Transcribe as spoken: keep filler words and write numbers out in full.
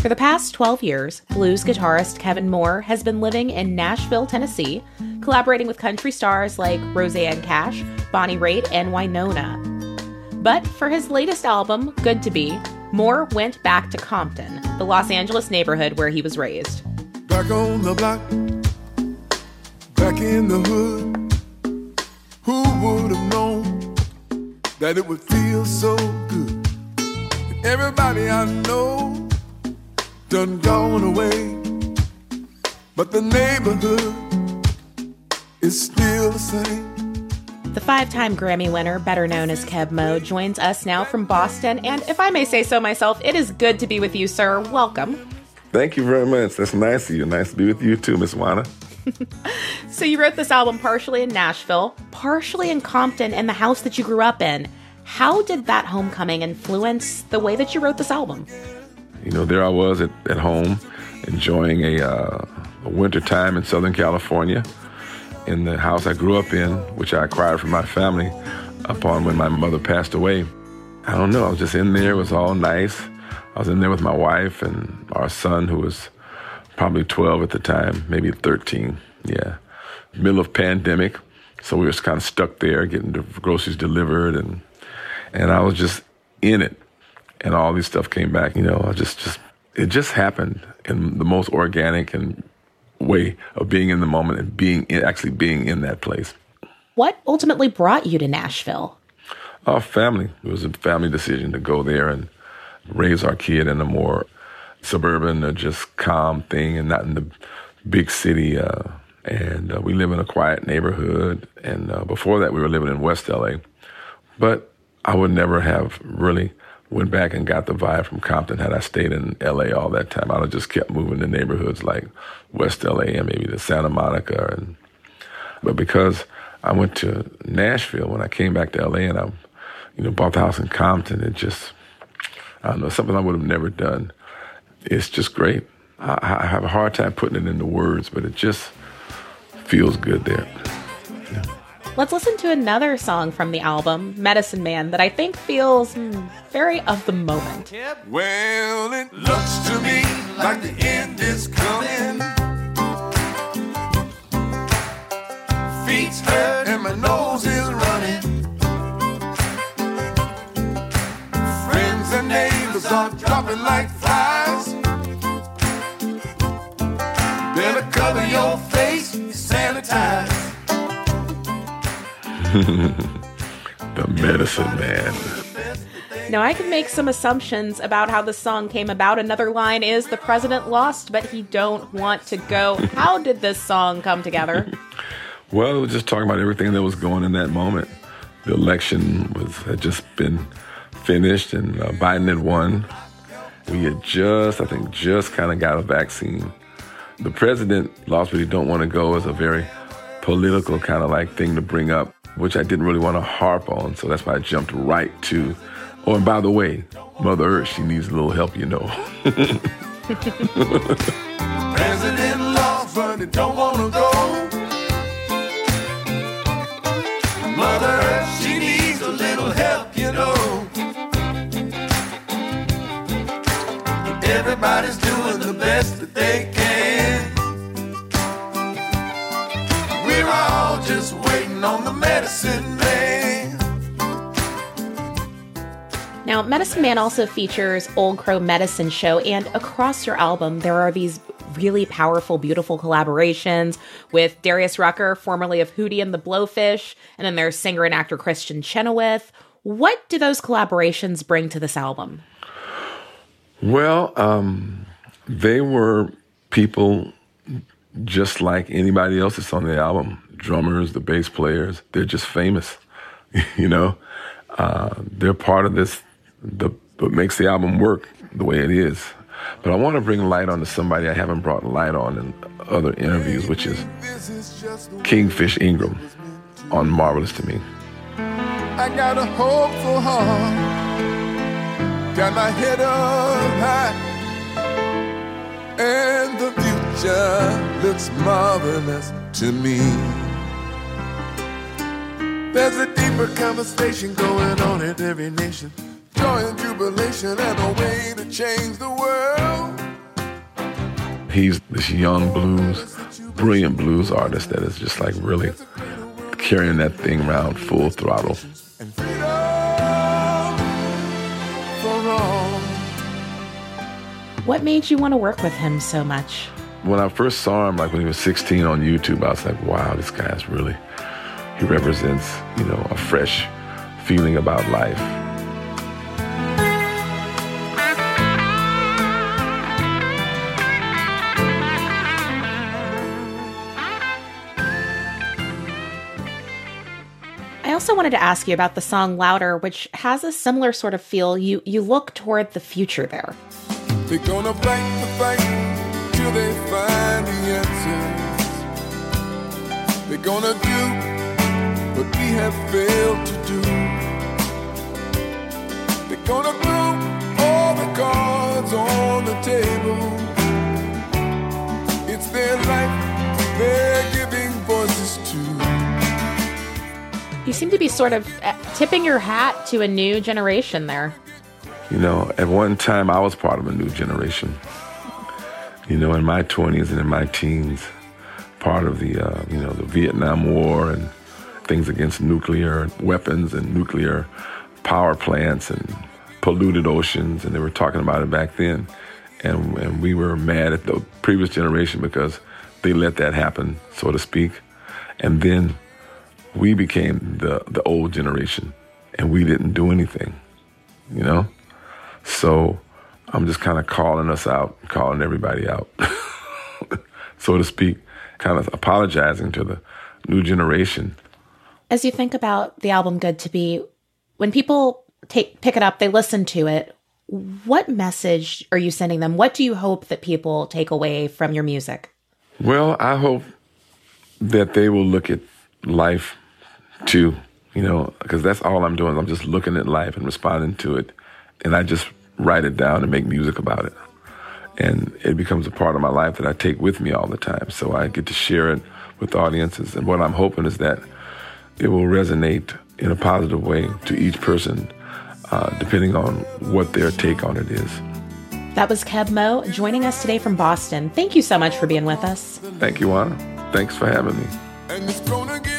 For the past twelve years, blues guitarist Kevin Moore has been living in Nashville, Tennessee, collaborating with country stars like Roseanne Cash, Bonnie Raitt, and Wynonna. But for his latest album, Good to Be, Moore went back to Compton, the Los Angeles neighborhood where he was raised. Back on the block, back in the hood, who would have known that it would feel so good? And everybody I know done gone away, but the neighborhood is still the same. The five-time Grammy winner, better known as Kev Mo, joins us now from Boston, and if I may say so myself, it is good to be with you, sir. Welcome. Thank you very much. That's nice of you. Nice to be with you too, Miss Juana. So you wrote this album partially in Nashville, partially in Compton, in the house that you grew up in. How did that homecoming influence the way that you wrote this album? You know, there I was at, at home enjoying a, uh, a winter time in Southern California in the house I grew up in, which I acquired from my family upon when my mother passed away. I don't know, I was just in there. It was all nice. I was in there with my wife and our son, who was probably twelve at the time, maybe thirteen, yeah. Middle of pandemic, so we were kind of stuck there getting the groceries delivered, and and I was just in it. And all this stuff came back, you know, I just, just, it just happened in the most organic and way of being in the moment and being, in, actually being in that place. What ultimately brought you to Nashville? Our family. It was a family decision to go there and raise our kid in a more suburban or just calm thing and not in the big city. Uh, and uh, we live in a quiet neighborhood. And uh, before that, we were living in West L A. But I would never have really went back and got the vibe from Compton had I stayed in L A all that time. I would have just kept moving to neighborhoods like West L A and maybe to Santa Monica. And but because I went to Nashville when I came back to L A and I, you know, bought the house in Compton, it just, I don't know, something I would have never done. It's just great. I, I have a hard time putting it into words, but it just feels good there. Yeah. Let's listen to another song from the album, Medicine Man, that I think feels mm, very of the moment. Well, it looks to me like the end is coming. Feet's hurt and my nose is running. Friends and neighbors are dropping like flies. Better cover your face, sanitize. The Medicine Man. Now, I can make some assumptions about how the song came about. Another line is, the president lost, but he don't want to go. How did this song come together? Well, it was just talking about everything that was going in that moment. The election was had just been finished, and uh, Biden had won. We had just, I think, just kind of got a vaccine. The president lost, but he don't want to go is a very political kind of like thing to bring up, which I didn't really want to harp on, so that's why I jumped right to, oh, and by the way, Mother Earth, she needs a little help, you know. President lost, but he don't want to go. Mother Earth, she needs a little help, you know. Everybody's doing the best that they can. We're all just waiting on the Medicine Man. Now, Medicine Man also features Old Crow Medicine Show, and across your album, there are these really powerful, beautiful collaborations with Darius Rucker, formerly of Hootie and the Blowfish, and then there's singer and actor Christian Chenoweth. What do those collaborations bring to this album? Well, um, they were people just like anybody else that's on the album. Drummers, the bass players, they're just famous, you know? Uh, they're part of this, the what makes the album work the way it is. But I want to bring light on to somebody I haven't brought light on in other interviews, which is Kingfish Ingram on Marvelous to Me. I got a hopeful heart, got my head up high, and the future looks marvelous to me. There's a deeper conversation going on in every nation, joy and jubilation and a way to change the world. He's this young blues, brilliant blues artist that is just like really carrying that thing around full throttle. And freedom for all. What made you want to work with him so much? When I first saw him, like when he was sixteen on YouTube, I was like, wow, this guy's really, he represents, you know, a fresh feeling about life. I also wanted to ask you about the song Louder, which has a similar sort of feel. You you look toward the future there. They're gonna fight the fight till they find the answers. They're gonna do what we have failed to do. They're gonna throw all the cards on the table. It's their life they're giving voices to. You seem to be sort of tipping your hat to a new generation there. You know, at one time I was part of a new generation. You know, in my twenties and in my teens, part of the, uh, you know, the Vietnam War and things against nuclear weapons and nuclear power plants and polluted oceans, and they were talking about it back then. And, and we were mad at the previous generation because they let that happen, so to speak. And then we became the, the old generation, and we didn't do anything, you know? So I'm just kind of calling us out, calling everybody out, so to speak, kind of apologizing to the new generation. As you think about the album Good to Be, when people take pick it up, they listen to it, what message are you sending them? What do you hope that people take away from your music? Well, I hope that they will look at life too, you know, because that's all I'm doing. I'm just looking at life and responding to it. And I just write it down and make music about it. And it becomes a part of my life that I take with me all the time. So I get to share it with audiences. And what I'm hoping is that it will resonate in a positive way to each person, uh, depending on what their take on it is. That was Keb Mo joining us today from Boston. Thank you so much for being with us. Thank you, Anna. Thanks for having me. And it's gonna get